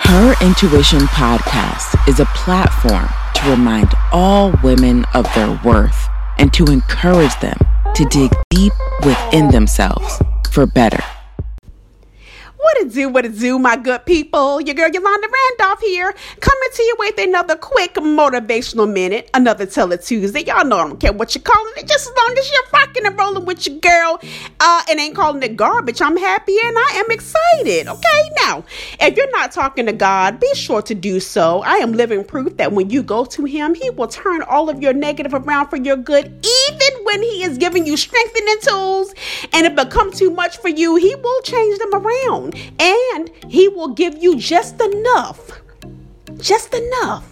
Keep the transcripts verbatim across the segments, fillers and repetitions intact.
Her Intuition Podcast is a platform to remind all women of their worth and to encourage them to dig deep within themselves for better. What it do, what it do, my good people? Your girl Yolanda Randolph here, coming to you with another quick motivational minute, another Tell It Tuesday. Y'all know I don't care what you're calling it, just as long as you're rocking and rolling with your girl uh, and ain't calling it garbage. I'm happy and I am excited. Okay, now, if you're not talking to God, be sure to do so. I am living proof that when you go to Him, He will turn all of your negative around for your good, even when He is giving you strengthening tools and it become too much for you. He will change them around. And He will give you just enough, just enough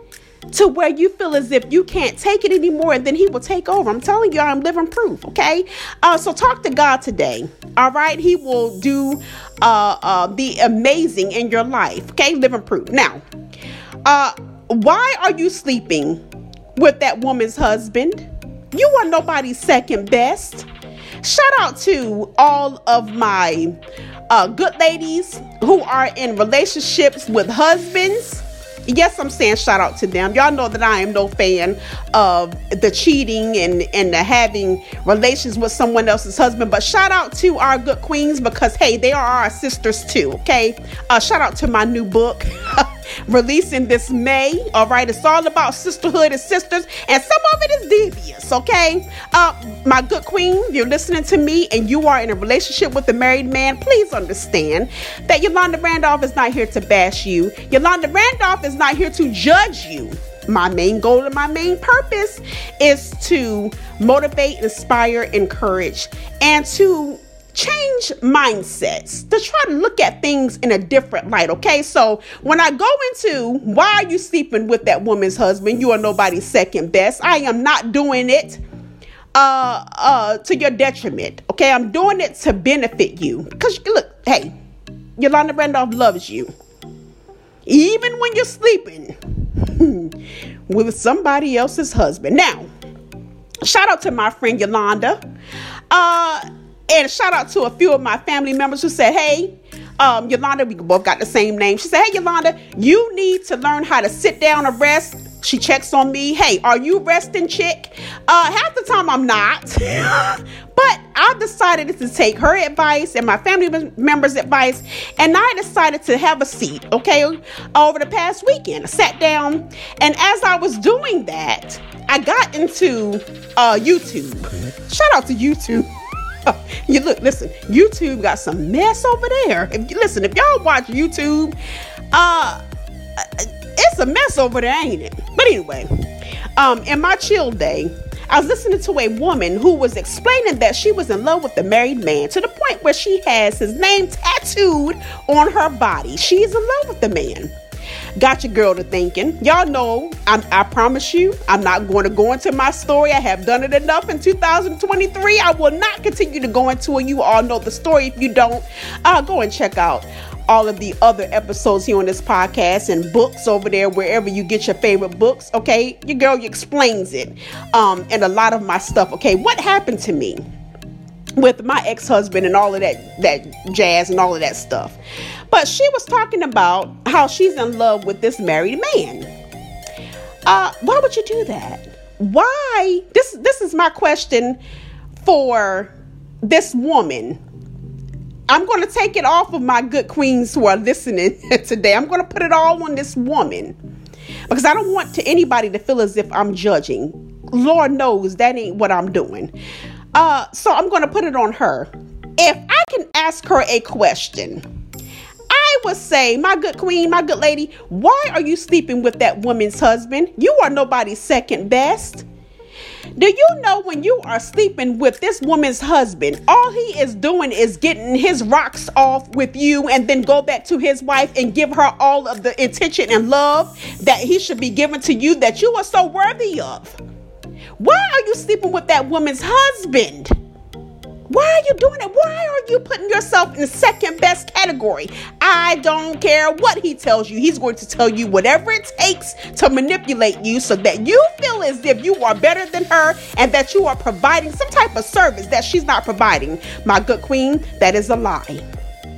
to where you feel as if you can't take it anymore, and then He will take over. I'm telling you, I'm living proof, okay? Uh, so talk to God today, all right? He will do uh, uh, the amazing in your life, okay? Living proof. Now, uh, why are you sleeping with that woman's husband? You are nobody's second best. Shout out to all of my uh, good ladies who are in relationships with husbands. Yes, I'm saying shout out to them. Y'all know that I am no fan of the cheating and, and the having relations with someone else's husband. But shout out to our good queens because, hey, they are our sisters too, okay? Uh, shout out to my new book. Releasing this May, all right? It's all about sisterhood and sisters, and some of it is devious, okay? Uh, my good queen, you're listening to me, and you are in a relationship with a married man. Please understand that Yolanda Randolph is not here to bash you. Yolanda Randolph is not here to judge you. My main goal and my main purpose is to motivate, inspire, encourage, and to change mindsets, to try to look at things in a different light, okay? So when I go into why are you sleeping with that woman's husband, you are nobody's second best, I am not doing it uh, uh, to your detriment, okay? I'm doing it to benefit you. Because look, hey, Yolanda Randolph loves you. Even when you're sleeping with somebody else's husband. Now, shout out to my friend Yolanda. Uh... And shout out to a few of my family members who said, hey, um, Yolanda, we both got the same name. She said, hey, Yolanda, you need to learn how to sit down and rest. She checks on me. Hey, are you resting, chick? Uh, half the time I'm not. But I decided to take her advice and my family members' advice. And I decided to have a seat, okay, over the past weekend. I sat down. And as I was doing that, I got into uh, YouTube. Shout out to YouTube. You look, listen, YouTube got some mess over there. If you listen, if y'all watch YouTube, uh, it's a mess over there, ain't it? But anyway, um, in my chill day, I was listening to a woman who was explaining that she was in love with the married man to the point where she has his name tattooed on her body. She's in love with the man. Got your girl to thinking. Y'all know, I'm, I promise you, I'm not going to go into my story. I have done it enough in two thousand twenty-three. I will not continue to go into it. You all know the story. If you don't, uh, go and check out all of the other episodes here on this podcast and books over there, wherever you get your favorite books. Okay, your girl explains it um, and a lot of my stuff. Okay, what happened to me with my ex-husband and all of that, that jazz and all of that stuff. But she was talking about how she's in love with this married man. Uh, why would you do that? Why? This, this is my question for this woman. I'm going to take it off of my good queens who are listening today. I'm going to put it all on this woman because I don't want to anybody to feel as if I'm judging. Lord knows that ain't what I'm doing. Uh, so I'm going to put it on her. If I can ask her a question, I would say, my good queen, my good lady, why are you sleeping with that woman's husband? You are nobody's second best. Do you know when you are sleeping with this woman's husband, all he is doing is getting his rocks off with you and then go back to his wife and give her all of the attention and love that he should be giving to you that you are so worthy of? Why are you sleeping with that woman's husband? Why are you doing it? Why are you putting yourself in the second best category? I don't care what he tells you. He's going to tell you whatever it takes to manipulate you so that you feel as if you are better than her and that you are providing some type of service that she's not providing. My good queen, that is a lie.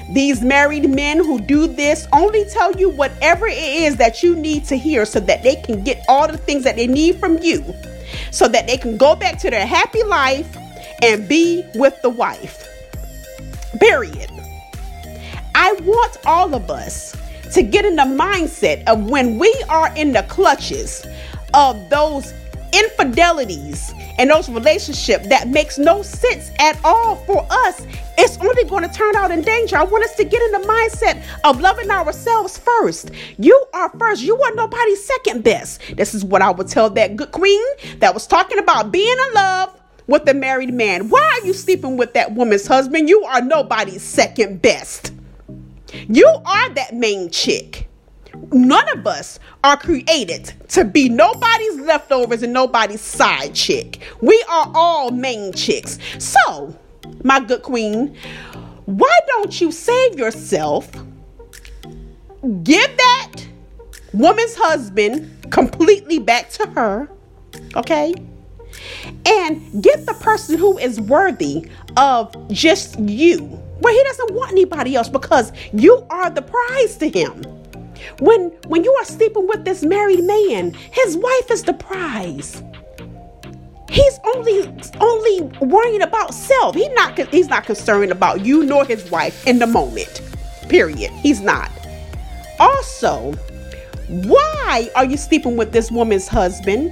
These married men who do this only tell you whatever it is that you need to hear so that they can get all the things that they need from you, so that they can go back to their happy life and be with the wife. Period. I want all of us to get in the mindset of when we are in the clutches of those infidelities and those relationships that makes no sense at all for us, it's only going to turn out in danger. I want us to get in the mindset of loving ourselves first. You are first. You are nobody's second best. This is what I would tell that good queen that was talking about being in love with the married man. Why are you sleeping with that woman's husband? You are nobody's second best. You are that main chick. None of us are created to be nobody's leftovers and nobody's side chick. We are all main chicks. So, my good queen, why don't you save yourself? Give that woman's husband completely back to her, okay? And get the person who is worthy of just you, where he doesn't want anybody else, because you are the prize to him. When when you are sleeping with this married man, his wife is the prize. He's only only worrying about self. He's not he's not concerned about you nor his wife in the moment. Period. He's not. Also, why are you sleeping with this woman's husband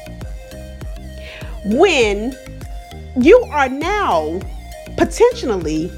when you are now potentially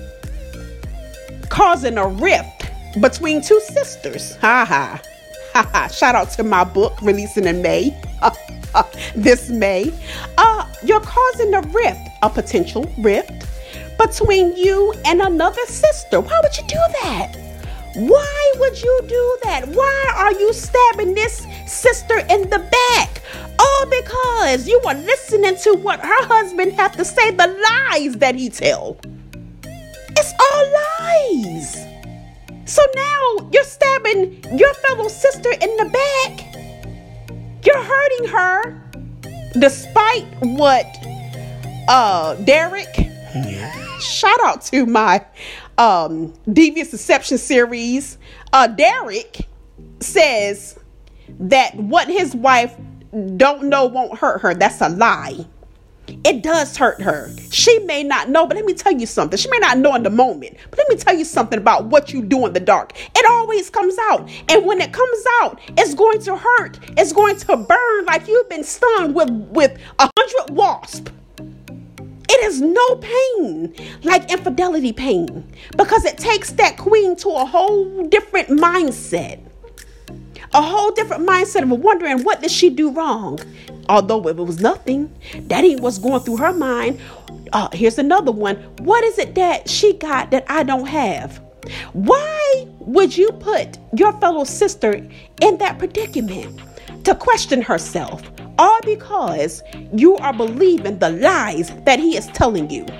causing a rift between two sisters? Ha ha. Ha ha. Shout out to my book releasing in May. This May. Uh, you're causing a rift, a potential rift between you and another sister. Why would you do that? Why would you do that? Why are you stabbing this sister in the back? All because you are listening to what her husband have to say, the lies that he tell. It's all lies. So now you're stabbing your fellow sister in the back. You're hurting her, despite what uh, Derek, shout out to my um, Devious Deception series. Uh, Derek says that what his wife don't know won't hurt her. That's a lie. It does hurt her. She may not know, but let me tell you something. She may not know in the moment, but let me tell you something about what you do in the dark. It always comes out. And when it comes out, it's going to hurt. It's going to burn like you've been stung with, with a hundred wasps. It is no pain like infidelity pain, because it takes that queen to a whole different mindset. A whole different mindset of wondering, what did she do wrong? Although if it was nothing, that ain't what's going through her mind. Uh, here's another one. What is it that she got that I don't have? Why would you put your fellow sister in that predicament to question herself? All because you are believing the lies that he is telling you.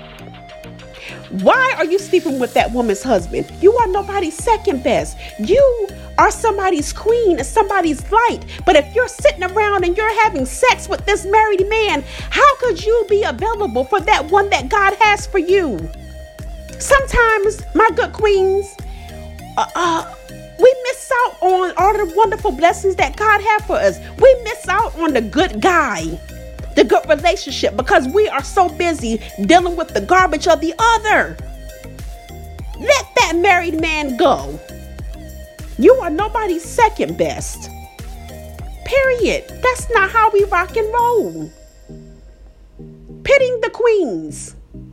Why are you sleeping with that woman's husband? You are nobody's second best. You are somebody's queen and somebody's light. But if you're sitting around and you're having sex with this married man, how could you be available for that one that God has for you? Sometimes, my good queens, uh, uh, we miss out on all the wonderful blessings that God has for us. We miss out on the good guy, the good relationship, because we are so busy dealing with the garbage of the other. Let that married man go. You are nobody's second best. Period. That's not how we rock and roll. Pitting the queens.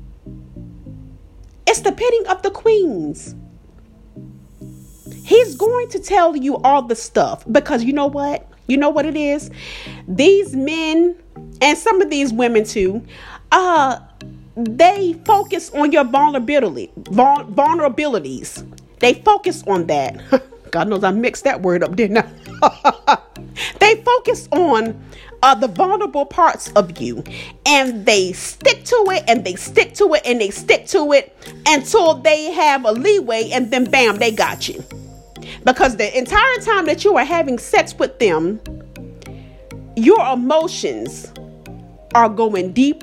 It's the pitting of the queens. He's going to tell you all the stuff, because you know what? You know what it is? These men and some of these women too, uh, they focus on your vulnerability, vul- vulnerabilities. They focus on that. God knows I mixed that word up, didn't I? They focus on uh, the vulnerable parts of you, and they stick to it and they stick to it and they stick to it until they have a leeway, and then bam, they got you. Because the entire time that you are having sex with them, your emotions are going deeper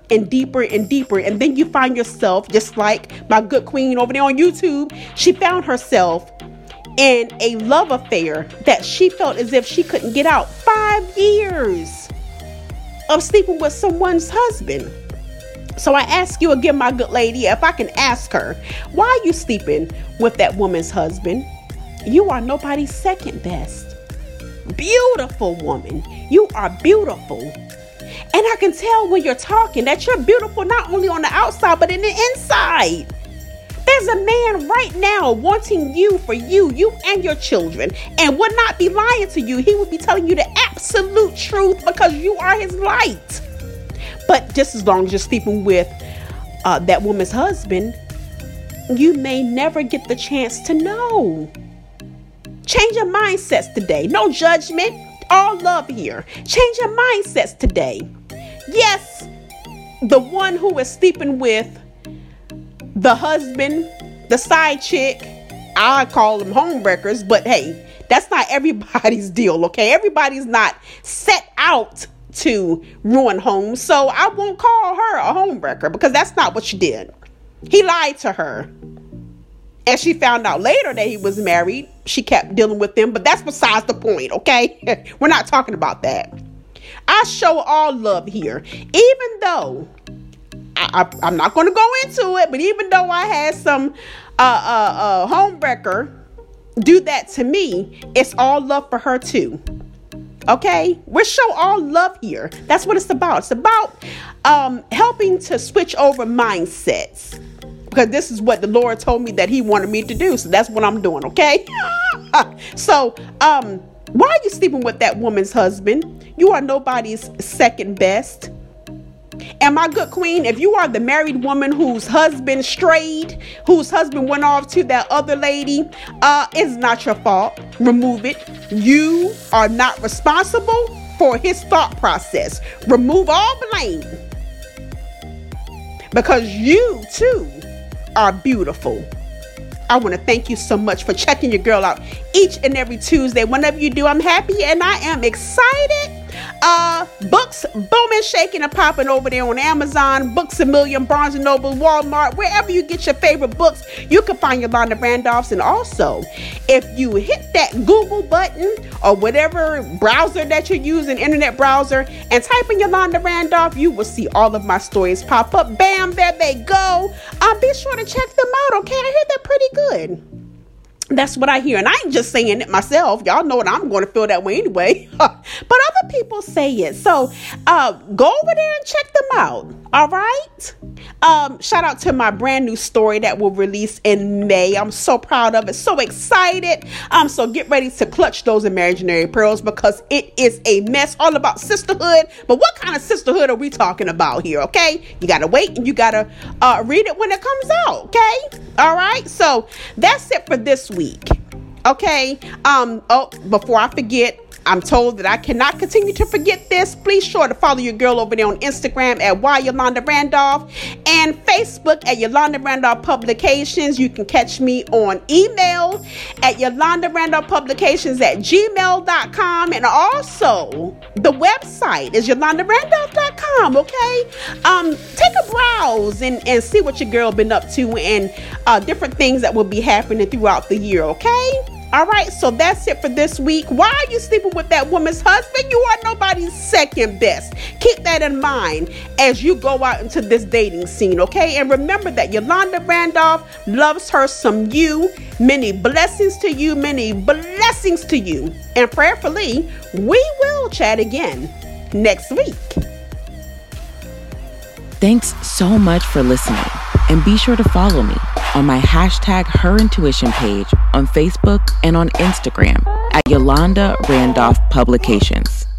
and deeper and deeper. And then you find yourself, just like my good queen over there on YouTube, she found herself in a love affair that she felt as if she couldn't get out. Five years of sleeping with someone's husband. So I ask you again, my good lady, if I can ask her, why are you sleeping with that woman's husband? You are nobody's second best. Beautiful woman. You are beautiful. And I can tell when you're talking that you're beautiful not only on the outside, but in the inside. There's a man right now wanting you for you, you and your children, and would not be lying to you. He would be telling you the absolute truth because you are his light. But just as long as you're sleeping with uh, that woman's husband, you may never get the chance to know. Change your mindsets today. No judgment, all love here. Change your mindsets today. Yes, the one who is sleeping with the husband, the side chick, I call them homewreckers, but hey, that's not everybody's deal, okay? Everybody's not set out to ruin homes, so I won't call her a homewrecker because that's not what she did. He lied to her, and she found out later that he was married. She kept dealing with him, but that's besides the point, okay? We're not talking about that. I show all love here, even though I, I, I'm not going to go into it, but even though I had some uh, uh, uh, homewrecker do that to me, it's all love for her too. Okay, we show all love here. That's what it's about. It's about um, helping to switch over mindsets, because this is what the Lord told me that he wanted me to do. So that's what I'm doing. Okay. So um, why are you sleeping with that woman's husband? You are nobody's second best. And my good queen, if you are the married woman whose husband strayed, whose husband went off to that other lady, uh, it's not your fault. Remove it. You are not responsible for his thought process. Remove all blame. Because you too are beautiful. I want to thank you so much for checking your girl out each and every Tuesday. Whenever you do, I'm happy and I am excited. Uh, books booming, shaking, and popping over there on Amazon, Books A Million, Barnes and Noble, Walmart, wherever you get your favorite books, you can find Yolanda Randolph's. And also, if you hit that Google button or whatever browser that you're using, internet browser, and type in Yolanda Randolph, you will see all of my stories pop up. Bam, there they go. Um, be sure to check them out, okay? I hear they're pretty good. That's what I hear. And I ain't just saying it myself. Y'all know that I'm going to feel that way anyway. But other people say it. So uh, go over there and check them out. All right. Um, shout out to my brand new story that will release in May. I'm so proud of it. So excited. Um, so get ready to clutch those imaginary pearls because it is a mess all about sisterhood. But what kind of sisterhood are we talking about here? Okay. You got to wait and you got to uh, read it when it comes out. Okay. All right. So that's it for this week. Week. Okay. Um. Oh, before I forget, I'm told that I cannot continue to forget this. Please sure to follow your girl over there on Instagram at Y Yolanda Randolph and Facebook at Yolanda Randolph Publications. You can catch me on email at Yolanda Randolph Publications at gmail dot com, and also the website is yolanda randolph dot com. Okay. Um. Take a browse and and see what your girl been up to and uh, different things that will be happening throughout the year. Okay. All right, so that's it for this week. Why are you sleeping with that woman's husband? You are nobody's second best. Keep that in mind as you go out into this dating scene, okay? And remember that Yolanda Randolph loves her some you. Many blessings to you, many blessings to you. And prayerfully, we will chat again next week. Thanks so much for listening. And be sure to follow me on my hashtag Her Intuition page on Facebook and on Instagram at Yolanda Randolph Publications.